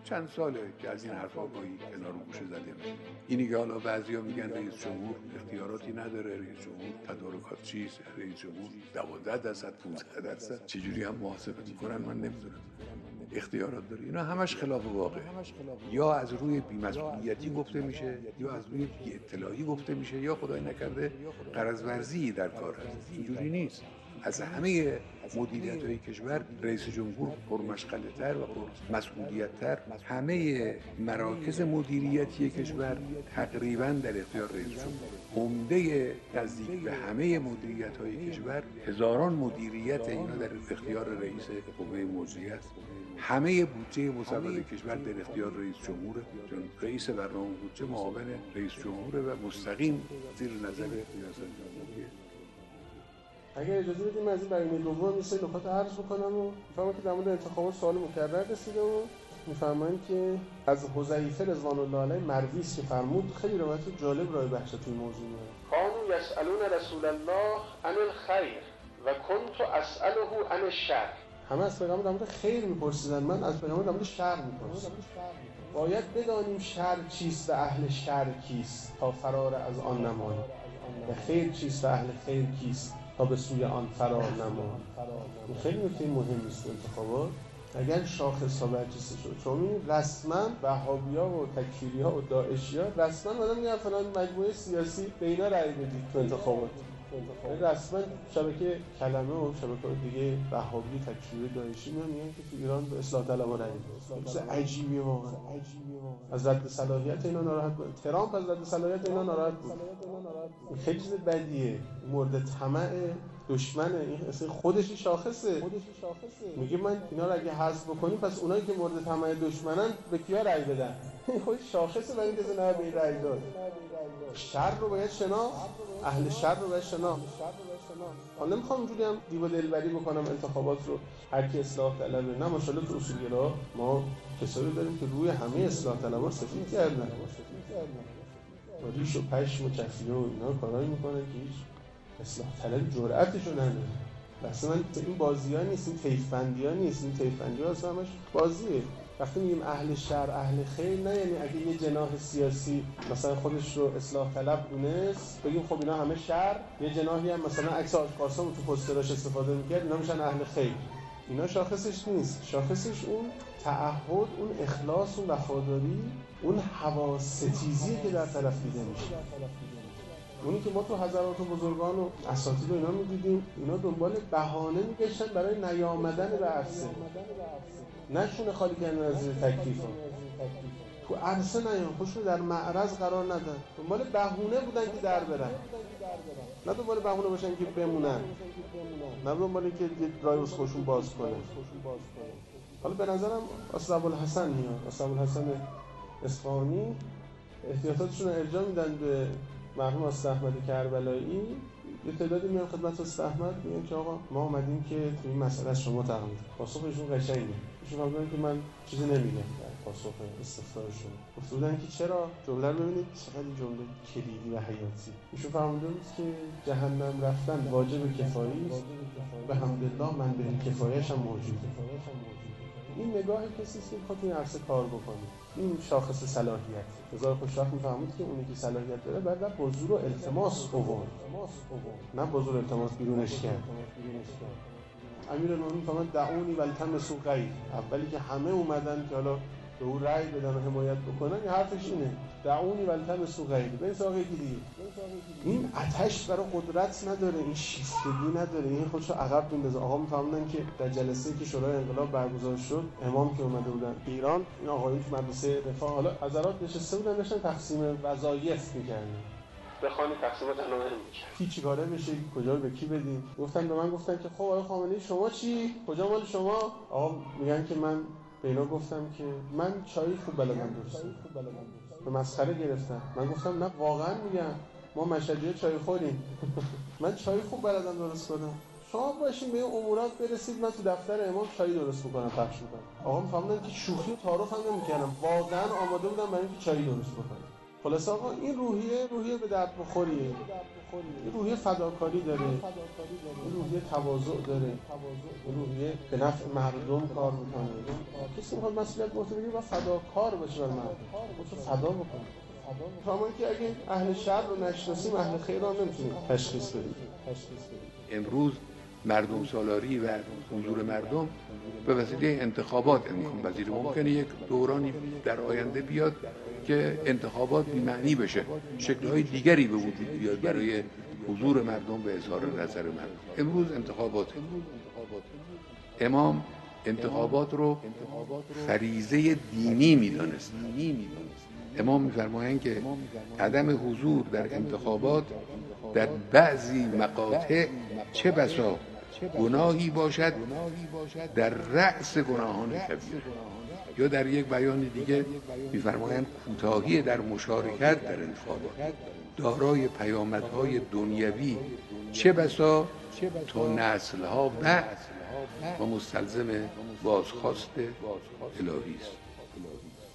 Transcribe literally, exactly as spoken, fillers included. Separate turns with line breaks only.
چند ساله که از این حرفا گاهی کنار گوشه زده میشه. اینی که حالا بعضیا میگن رئیس جمهور اختیاراتی نداره، رئیس جمهور تدارکات چیست، رئیس جمهور دوازده درصد پانزده درصد چجوری هم محاسبه میکنن من نمیدونم. اختیارات داره. اینا همش خلاف واقعه. یا از روی بی‌مسئولیتی گفته میشه، یا از روی بی اطلاعی گفته میشه، یا خدای نکرده غرض ورزی در کار هست. اینجوری نیست. از همه مدیریت‌های کشور رئیس جمهور پرمشغله‌تر و پرمسئولیت‌تر، همه مراکز مدیریتی کشور تقریباً در اختیار رئیس جمهور. عمده نزدیک به همه مدیریت‌های کشور، هزاران مدیریت اینا در اختیار رئیس قوه مجریه است. همه بودجه مصوبه کشور در اختیار رئیس جمهوره، چون رئیس برنامه بودجه معاون رئیس جمهوره و مستقیم زیر نظر ریاست جمهوریه.
اگر اجازه بدید من از این بیانیه دوم یه سری نکات عرض بکنم و می‌فهمم که در مورد انتخابات سوال مکرر رسیده و می‌فهمم که از حذیفه رضوان الله علیه مروی است که فرمود، خیلی روایت جالب راه بحث توی موضوع میاد. کانوا یسالون رسول الله عن الخیر و کنت اساله عن الشر. همه از پیغمبر در مورد خیر می‌پرسیدن، من از پیغمبر در مورد شر می‌پرسیدم. باید بدانیم شر چیست و اهل شر کیست تا فرار از آن نماییم و خیر چیست و اهل خیر کیست تا به سوی آن فرار نماییم. این خیلی نکته مهمی است. انتخابات اگر شاخص‌ها برجسته شد، چون رسما وهابی‌ها و تکفیری‌ها و داعشی‌ها رسما اومدن میگن فلان مجموعه سیاسی به اینا رأی بدید تو انتخابات. رسما شبکه کلمه و شبکه‌های دیگه وهابی تکفیری داعشی میان میگن که تو ایران به اصلاح طلب‌ها رأی بدید. چیز عجیبیه واقعا. از رد صلاحیت اینا ناراحت بود. ترامپ از رد صلاحیت اینا ناراحت بود. این خیلی چیز بدیه. مورد طمع دشمنه. این اصلا خودش شاخصه. میگه من اینا رو اگه حذف بکنیم پس اونایی که مورد طمع دشمنن به کیا رأی بدن؟ خودش شاخصه برای اینکه نه به رأی داد. شر رو باید شناخت، اهل شر رو باید شناخت. حالا نمیخوام اینجوری هم دیو دلبری بکنم انتخابات رو هر کی اصلاح طلبه. نه ماشاءالله تو اصولگرا ما کسایی داریم که روی همه اصلاح طلبا سفید کردن. با ریش و پشم و کفیه و اینا کارایی میکنن که هیچ اصلاح طلب جرأتشو نداره. اصلا این بازی‌ها نیست، این تیف‌بندی‌ها نیست، این تیف‌بندی‌ها اصلا همش بازیه. وقتی میگیم اهل شر اهل خیر، نه یعنی اگه یه جناح سیاسی مثلا خودش رو اصلاح طلب دونست بگیم خب اینا همه شر، یه جناحی هم مثلا عکس حاج قاسم تو پوستراش استفاده می‌کرد اینا میشن اهل خیر. اینا شاخصش نیست. شاخصش اون تعهد، اون اخلاص، اون وفاداری، اون حواستیزی که در طرف دیده میشه. اونی که ما تو حضرات و بزرگان و اساتید و اینا می‌دیدیم، اینا دنبال بهانه می‌گشتن برای نیامدن به عرصه. نشونه خالی کردن از زیر تکلیفا. تو عرصه نیام، خودشون در معرض قرار ندن. دنبال بهونه بودن که در برن. نه دنبال بهونه باشن که بمونن. نه دنبال که یه راه واسه خودشون باز کنن. حالا به نظرم اصل ابوالحسن میاد. اصل ابوالحسن اصفهانی احتیاطاتشون رو ارجاع میدن به مرحوم استاد احمد کربلایی. یه تعدادی میان خدمت استاد احمد میگن که آقا ما اومدیم که توی این مسئله از شما تقاضا. پاسخشون قشنگه. ایشون فهمیدن که من چیزی نمیگم در پاسخ استفسارشون. گفتن که چرا؟ جمله رو ببینید چقدر جمله کلیدی و حیاتی. ایشون فهمیدن که جهنم رفتن واجب کفایی است. به حمدالله من به کفایه‌اش هم موجوده. این نگاه کسی است که می‌خواد این عرصه کار بکنه. این شاخص صلاحیت. هزار خوشبخت می‌فهمید که اونی که صلاحیت داره بعد با زور و التماس آورد. نه با زور التماس بیرونش کرد. امیرالمومنین فرمود دعونی والتمسوا غیر. اولی که همه اومدن که حالا به او رأی بدن و حمایت بکنن، این حرفش اینه دعونی والتمسوا غیر. به این ساقه دیگه این آتش برای قدرت نداره، این شیفتگی نداره، این خودشو عقب میندازه. آقا میفهمن که در جلسه‌ای که شورای انقلاب برگزار شد، امام که اومده بودن ایران، این آقایون تو مدرسه رفاه حالا حضرات نشسته بودن داشتن تقسیم وظایف می‌کردن. بخوانی تقسیمات علامه می‌کرد. کی چیکاره بشه، کجا رو به کی بدیم؟ گفتن به من گفتن که خب آقای خامنه‌ای شما چی؟ کجا مال شما؟ آقا میگن که من به اینا گفتم که من چای خوب بلدم درست کنم. به مسخره گرفتن. من گفتم نه واقعا میگم ما مشهدی‌ها چای خوریم. من چای خوب بلدم درست کنم. شما باشین به این امورات برسید من تو دفتر امام چای درست می‌کنم پخش می‌کنم. آقا می‌فهمن که شوخی و تعارف هم نمی‌کردم. واقعا آماده بودم برای اینکه چای درست بکنم. خلاص آقا این روحیه روحیه به درد بخوریه. روحیه فداکاری داره، روحیه تواضع داره، روحیه به نفع مردم کار میکنه. کسی میخواد مسئولیت مرتبه بگیره و فداکار باشه برای مردم، خودشو فدا بکنه. کما که اگه اهل شر رو نشناسیم اهل خیر رو نمیتونیم تشخیص بدیم.
امروز مردم سالاری و حضور مردم به وسیله انتخابات امکان پذیر. ممکنه یک دورانی در آینده بیاد که انتخابات بی‌معنی بشه، شکل‌های دیگری به وجود بیاد برای حضور مردم به اظهار نظر مردم. امروز انتخابات، امام انتخابات رو فریضه دینی می‌دانست. امام می‌فرمایند که عدم حضور در انتخابات در بعضی مقاطع چه بسا گناهی باشد در رأس گناهان کبیر. یا در یک بیان دیگه می‌فرمایند کوتاهی در مشارکت در انتخابات دارای پیامدهای دنیوی چه بسا تا نسل‌ها بعد و مستلزم بازخواست الهی است.